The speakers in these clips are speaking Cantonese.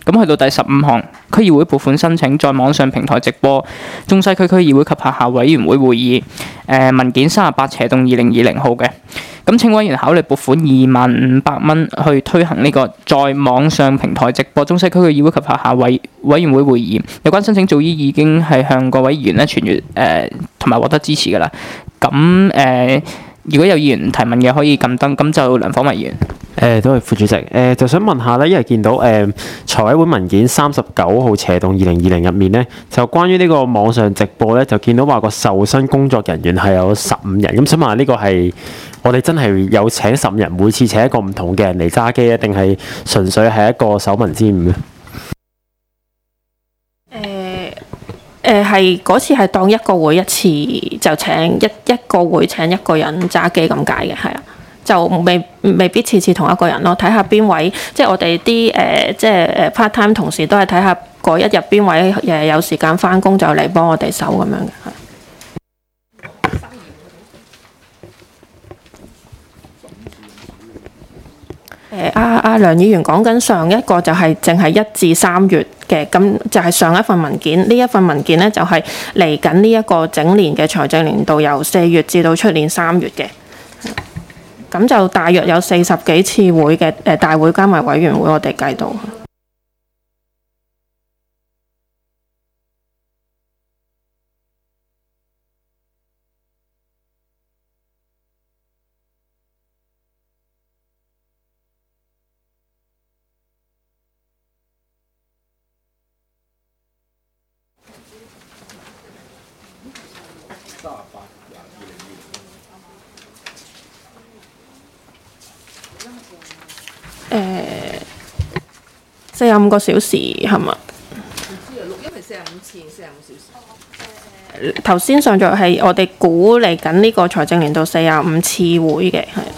咁去到第15項，區議會撥款申請在網上平台直播中西區區議會及轄下委員會會議，文件38/2020號嘅。咁請委員考慮撥款25,500蚊去推行呢個在網上平台直播中西區區議會及轄下委員會會議。有關申請早已經係向各位議員咧傳閱同埋獲得支持㗎啦。咁如果有議員提問嘅，可以撳燈。咁就梁晃維議員。 都係副主席。就想問下咧，因為見到財委會文件39/2020入面咧，就關於呢個網上直播咧，就見到話個受薪工作人員係有15人。咁想問下呢個係我哋真係有請15人，每次請一個唔同嘅人嚟揸機咧，定係純粹係一個手民之誤咧？ 係嗰次係當一個會一次就請一個會請一個人揸機咁解嘅，係啊，就未必次次同一個人咯，睇下邊位，即係我哋啲part time 同事都係睇下嗰一日邊位有時間翻工就嚟幫我哋手咁樣嘅，係。梁議員講緊上一個就係淨係1至3月嘅，咁就係上一份文件。呢一份文件呢，就係嚟緊呢一個整年嘅財政年度，由4月至到出年3月嘅。咁就大約有40幾次會嘅大會加埋委員會，我哋計到。45個小時係嘛？ 錄音係45次，45小時。 頭先上咗係我哋估嚟緊呢個財政年度45次會嘅，係。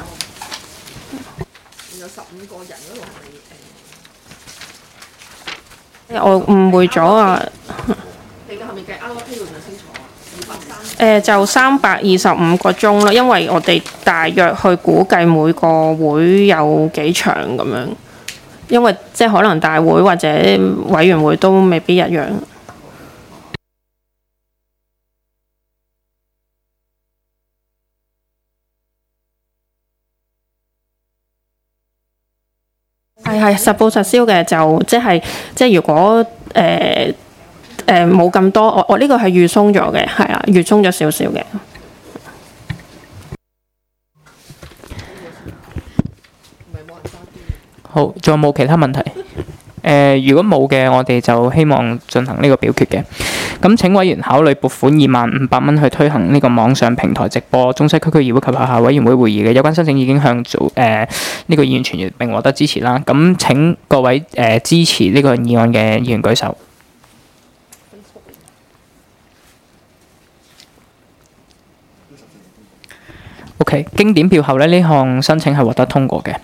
有15個人嗰度係。我誤會咗啊！ 你嘅後面計 RP 會唔會清楚啊？ 就325個鐘咯，因為我哋大約去估計每個會有幾長咁樣。因為即係可能大會或者委員會都未必一樣。係實報實銷嘅，就即係如果冇咁多，我呢個係預鬆咗嘅，係啊，預鬆咗少少嘅。 好，仲有冇其他問題？如果冇嘅，我哋就希望進行呢個表決嘅。咁請委員考慮撥款25,500蚊去推行呢個網上平台直播中西區區議會及轄下委員會會議嘅有關申請已經向呢個議員傳閱並獲得支持啦。咁請各位支持呢個議案嘅議員舉手。OK， 經點票後呢，呢項申請係獲得通過嘅。